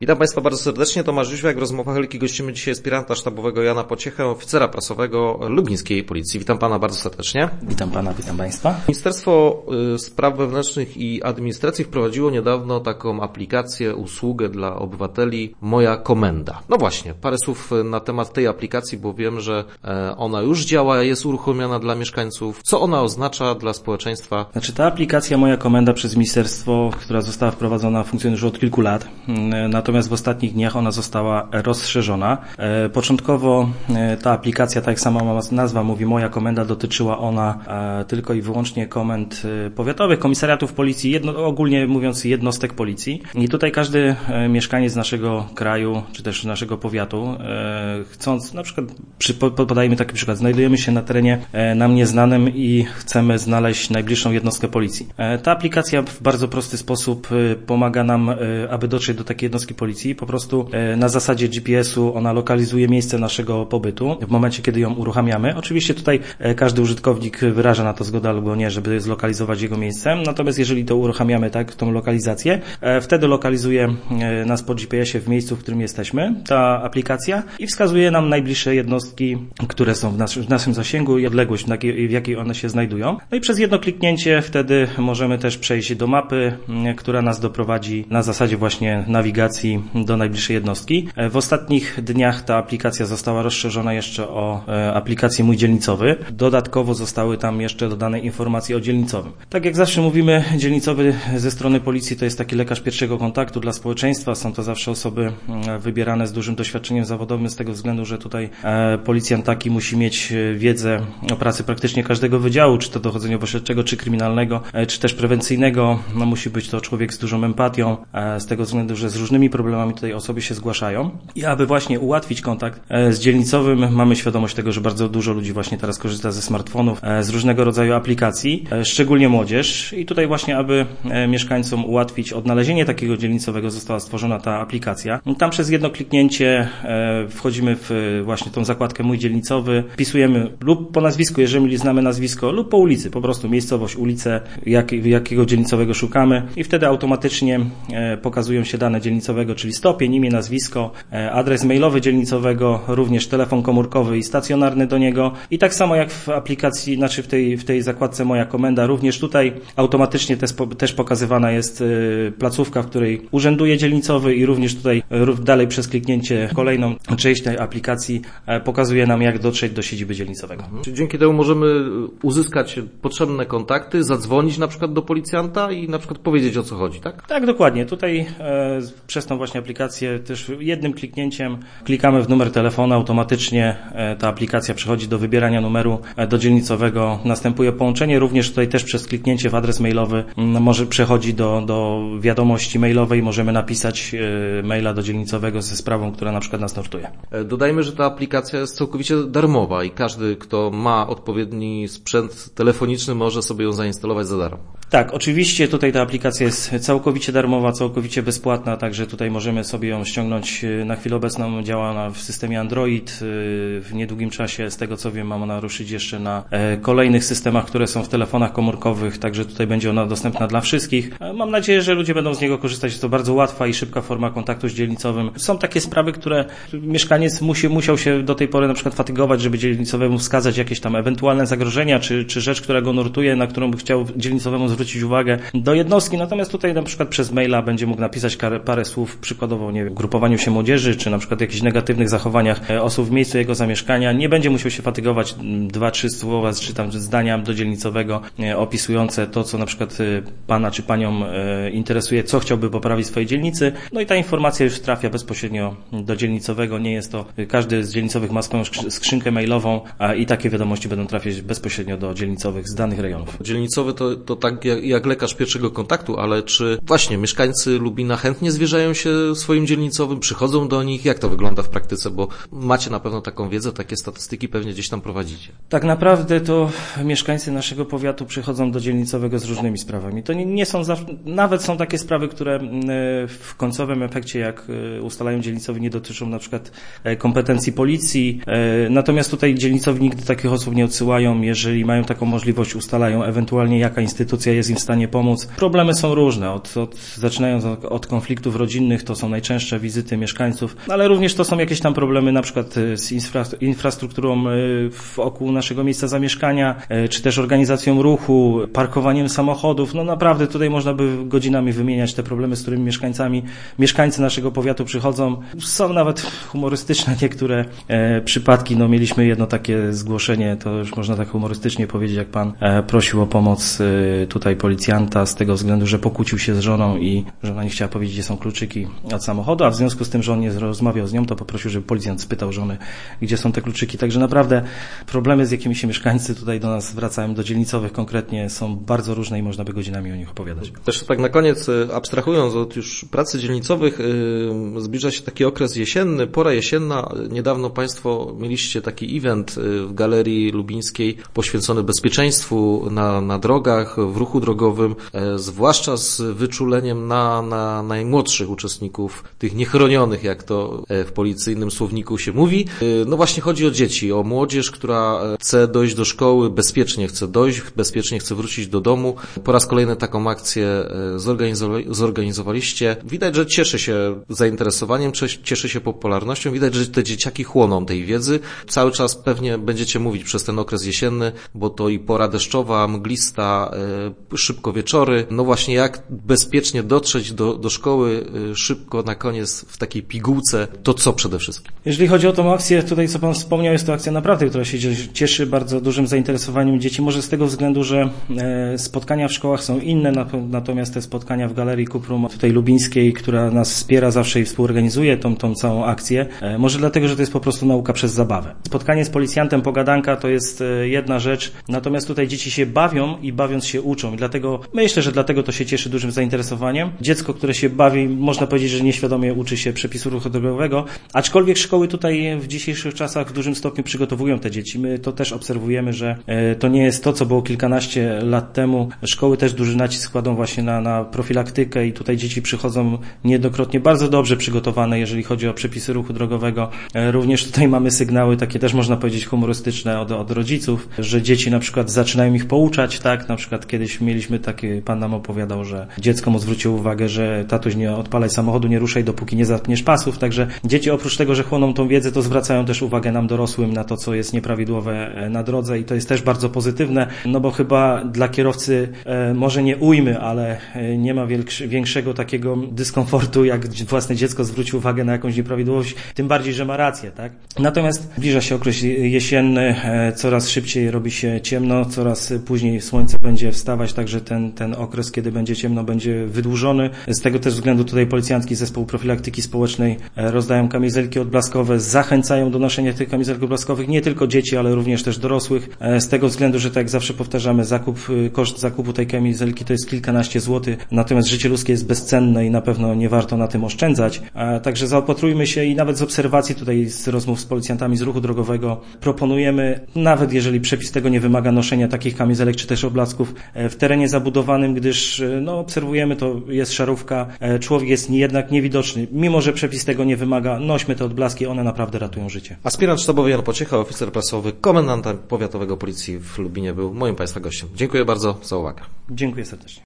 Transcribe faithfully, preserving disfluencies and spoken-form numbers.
Witam Państwa bardzo serdecznie, Tomasz Jóźwiak. W rozmowach Helki gościmy dzisiaj aspiranta sztabowego Jana Pociechę, oficera prasowego lubińskiej policji. Witam Pana bardzo serdecznie. Witam Pana, witam Państwa. Ministerstwo Spraw Wewnętrznych i Administracji wprowadziło niedawno taką aplikację, usługę dla obywateli Moja Komenda. No właśnie, parę słów na temat tej aplikacji, bo wiem, że ona już działa, jest uruchomiona dla mieszkańców. Co ona oznacza dla społeczeństwa? Znaczy ta aplikacja Moja Komenda przez ministerstwo, która została wprowadzona, funkcjonuje już od kilku lat. Natomiast Natomiast w ostatnich dniach ona została rozszerzona. Początkowo ta aplikacja, tak jak sama nazwa mówi, Moja Komenda, dotyczyła ona tylko i wyłącznie komend powiatowych, komisariatów policji, jedno, ogólnie mówiąc jednostek policji. I tutaj każdy mieszkaniec naszego kraju, czy też naszego powiatu, chcąc, na przykład, przy, podajmy taki przykład, znajdujemy się na terenie nam nieznanym i chcemy znaleźć najbliższą jednostkę policji. Ta aplikacja w bardzo prosty sposób pomaga nam, aby dotrzeć do takiej jednostki policji. Po prostu na zasadzie G P S u ona lokalizuje miejsce naszego pobytu w momencie, kiedy ją uruchamiamy. Oczywiście tutaj każdy użytkownik wyraża na to zgodę albo nie, żeby zlokalizować jego miejsce. Natomiast jeżeli to uruchamiamy, tak, tą lokalizację, wtedy lokalizuje nas po G P S ie w miejscu, w którym jesteśmy, ta aplikacja, i wskazuje nam najbliższe jednostki, które są w, nas, w naszym zasięgu i odległość, w jakiej one się znajdują. No i przez jedno kliknięcie wtedy możemy też przejść do mapy, która nas doprowadzi na zasadzie właśnie nawigacji do najbliższej jednostki. W ostatnich dniach ta aplikacja została rozszerzona jeszcze o aplikację Mój Dzielnicowy. Dodatkowo zostały tam jeszcze dodane informacje o dzielnicowym. Tak jak zawsze mówimy, dzielnicowy ze strony policji to jest taki lekarz pierwszego kontaktu dla społeczeństwa. Są to zawsze osoby wybierane z dużym doświadczeniem zawodowym, z tego względu, że tutaj policjant taki musi mieć wiedzę o pracy praktycznie każdego wydziału, czy to dochodzeniowo-śledczego, czy kryminalnego, czy też prewencyjnego. No, musi być to człowiek z dużą empatią, z tego względu, że z różnymi problemami tutaj osoby się zgłaszają. I aby właśnie ułatwić kontakt z dzielnicowym, mamy świadomość tego, że bardzo dużo ludzi właśnie teraz korzysta ze smartfonów, z różnego rodzaju aplikacji, szczególnie młodzież. I tutaj właśnie, aby mieszkańcom ułatwić odnalezienie takiego dzielnicowego, została stworzona ta aplikacja. Tam przez jedno kliknięcie wchodzimy w właśnie tą zakładkę Mój Dzielnicowy, wpisujemy lub po nazwisku, jeżeli znamy nazwisko, lub po ulicy, po prostu miejscowość, ulicę, jak, jakiego dzielnicowego szukamy, i wtedy automatycznie pokazują się dane dzielnicowego, czyli stopień, imię, nazwisko, adres mailowy dzielnicowego, również telefon komórkowy i stacjonarny do niego. I tak samo jak w aplikacji, znaczy w tej, w tej zakładce Moja Komenda, również tutaj automatycznie też, też pokazywana jest placówka, w której urzęduje dzielnicowy, i również tutaj dalej przez kliknięcie kolejną część tej aplikacji pokazuje nam, jak dotrzeć do siedziby dzielnicowego. Czyli dzięki temu możemy uzyskać potrzebne kontakty, zadzwonić na przykład do policjanta i na przykład powiedzieć, o co chodzi, tak? Tak, dokładnie. Tutaj e, przez tą właśnie aplikację też jednym kliknięciem klikamy w numer telefonu, automatycznie e, ta aplikacja przechodzi do wybierania numeru e, do dzielnicowego, następuje połączenie, również tutaj też przez kliknięcie w adres mailowy m, może przechodzi do, do wiadomości mailowej, możemy napisać e, maila do dzielnicowego ze sprawą, która na przykład nas nurtuje. Dodajmy, że ta aplikacja jest całkowicie darmowa i każdy, kto ma odpowiedni sprzęt telefoniczny, może sobie ją zainstalować za darmo. Tak, oczywiście tutaj ta aplikacja jest całkowicie darmowa, całkowicie bezpłatna, także tutaj możemy sobie ją ściągnąć. Na chwilę obecną działa ona w systemie Android. W niedługim czasie, z tego co wiem, ma ona ruszyć jeszcze na kolejnych systemach, które są w telefonach komórkowych, także tutaj będzie ona dostępna dla wszystkich. Mam nadzieję, że ludzie będą z niego korzystać. Jest to bardzo łatwa i szybka forma kontaktu z dzielnicowym. Są takie sprawy, które mieszkaniec musi, musiał się do tej pory na przykład fatygować, żeby dzielnicowemu wskazać jakieś tam ewentualne zagrożenia, czy, czy rzecz, która go nurtuje, na którą by chciał dzielnicowemu zwrócić uwagę do jednostki. Natomiast tutaj na przykład przez maila będzie mógł napisać parę słów, przykładowo, nie wiem, grupowaniu się młodzieży, czy na przykład jakichś negatywnych zachowaniach osób w miejscu jego zamieszkania. Nie będzie musiał się fatygować dwa, trzy słowa, czy tam zdania do dzielnicowego opisujące to, co na przykład pana czy panią interesuje, co chciałby poprawić w swojej dzielnicy. No i ta informacja już trafia bezpośrednio do dzielnicowego. Nie jest to, każdy z dzielnicowych ma swoją skrzynkę mailową, a i takie wiadomości będą trafiać bezpośrednio do dzielnicowych z danych rejonów. Dzielnicowy to, to tak jak, jak lekarz pierwszego kontaktu, ale czy właśnie mieszkańcy Lubina chętnie zwierzają się swoim dzielnicowym, przychodzą do nich? Jak to wygląda w praktyce? Bo macie na pewno taką wiedzę, takie statystyki pewnie gdzieś tam prowadzicie. Tak naprawdę to mieszkańcy naszego powiatu przychodzą do dzielnicowego z różnymi sprawami. To nie, nie są zawsze, nawet są takie sprawy, które w końcowym efekcie, jak ustalają dzielnicowi, nie dotyczą na przykład kompetencji policji. Natomiast tutaj dzielnicowi nigdy takich osób nie odsyłają. Jeżeli mają taką możliwość, ustalają ewentualnie jaka instytucja jest im w stanie pomóc. Problemy są różne, od, od, zaczynając od, od konfliktów rodzinnych, to są najczęstsze wizyty mieszkańców, ale również to są jakieś tam problemy na przykład z infra, infrastrukturą wokół naszego miejsca zamieszkania, czy też organizacją ruchu, parkowaniem samochodów. No naprawdę tutaj można by godzinami wymieniać te problemy, z którymi mieszkańcami, mieszkańcy naszego powiatu przychodzą. Są nawet humorystyczne niektóre e, przypadki. No mieliśmy jedno takie zgłoszenie, to już można tak humorystycznie powiedzieć, jak pan e, prosił o pomoc e, tutaj policjanta z tego względu, że pokłócił się z żoną i żona nie chciała powiedzieć, gdzie są kluczyki od samochodu, a w związku z tym, że on nie rozmawiał z nią, to poprosił, żeby policjant spytał żony, gdzie są te kluczyki. Także naprawdę problemy, z jakimi się mieszkańcy tutaj do nas zwracają, do dzielnicowych konkretnie, są bardzo różne i można by godzinami o nich opowiadać. Też tak na koniec, abstrahując od już pracy dzielnicowych, yy, zbliża się taki okres jesienny, pora jesienna. Niedawno Państwo mieliście taki event w Galerii Lubińskiej poświęcony bezpieczeństwu na, na drogach, w ruchu drogowym, yy, zwłaszcza z wyczuleniem na, na najmłodszych uczestników, tych niechronionych, jak to w policyjnym słowniku się mówi. Yy, no właśnie chodzi o dzieci, o młodzież, która chce dojść do szkoły, bezpiecznie chce dojść, bezpiecznie chce wrócić do domu. Po raz kolejny taką akcję zorganizowaliście. Widać, że cieszy się zainteresowaniem, cieszy się popularnością. Widać, że te dzieciaki chłoną tej wiedzy. Cały czas pewnie będziecie mówić przez ten okres jesienny, bo to i pora deszczowa, mglista, szybko wieczory. No właśnie jak bezpiecznie dotrzeć do, do szkoły szybko na koniec w takiej pigułce, to co przede wszystkim? Jeżeli chodzi o tą akcję, tutaj co Pan wspomniał, jest to akcja naprawdę, która się cieszy bardzo dużym zainteresowaniem dzieci. Może z tego względu, że spotkania w szkołach są inne, natomiast te spotkania w Galerii Kuprum tutaj lubińskiej, która nas wspiera zawsze i współorganizuje tą, tą całą akcję, może dlatego, że to jest po prostu nauka przez zabawę. Spotkanie z policjantem, pogadanka to jest jedna rzecz, natomiast tutaj dzieci się bawią i bawiąc się uczą. I dlatego, myślę, że dlatego to się cieszy dużym zainteresowaniem. Dziecko, które się bawi, można powiedzieć, że nieświadomie uczy się przepisu ruchu drogowego, aczkolwiek szkoły tutaj w dzisiejszych czasach w dużym stopniu przygotowują te dzieci. My to też obserwujemy, że to nie jest to, co było kilkanaście lat temu. Szkoły też duży nacisk kładą właśnie na, na profilaktykę i tutaj dzieci przychodzą niejednokrotnie bardzo dobrze przygotowane, jeżeli chodzi o przepisy ruchu drogowego. Również tutaj mamy sygnały takie też można powiedzieć humorystyczne od, od rodziców, że dzieci na przykład zaczynają ich pouczać, tak? Na przykład kiedyś mieliśmy takie, pan nam opowiadał, że dziecko mu zwróciło uwagę, że tatuś nie odpalaj samochodu, nie ruszaj, dopóki nie zapniesz pasów. Także dzieci oprócz tego, że chłoną tą wiedzę, to zwracają też uwagę nam dorosłym na to, co jest nieprawidłowe na drodze i to jest też bardzo pozytywne, no bo chyba dla kierowcy e, może nie ujmy, ale nie ma większego takiego dyskomfortu, jak własne dziecko zwróci uwagę na jakąś nieprawidłowość, tym bardziej, że ma rację, tak? Natomiast zbliża się okres jesienny, coraz szybciej robi się ciemno, coraz później słońce będzie wstawać, także ten, ten okres, kiedy będzie ciemno, będzie wydłużony. Z tego też względu tutaj policjantki Zespół Profilaktyki Społecznej rozdają kamizelki odblaskowe, zachęcają do noszenia tych kamizelek odblaskowych nie tylko dzieci, ale również też dorosłych. Z tego względu, że tak jak zawsze powtarzamy, zakup, koszt zakupu tej kamizelki to jest kilkanaście złotych, natomiast życie ludzkie jest bezcenne i na pewno nie warto na tym oszczędzać. Także zaopatrujmy się i nawet z obserwacji tutaj z rozmów z policjantami z ruchu drogowego proponujemy, nawet jeżeli przepis tego nie wymaga noszenia takich kamizelek czy też oblasków w terenie zabudowanym, gdyż no, obserwujemy, to jest szarówka, człowiek jest jednak niewidoczny. Mimo że przepis tego nie wymaga, nośmy te odblaski, one naprawdę ratują życie. Aspirant sztabowy Jan Pociecha, oficer prasowy, komendanta powiatowego policji w Lubinie był moim Państwa gościem. Dziękuję bardzo za uwagę. Dziękuję serdecznie.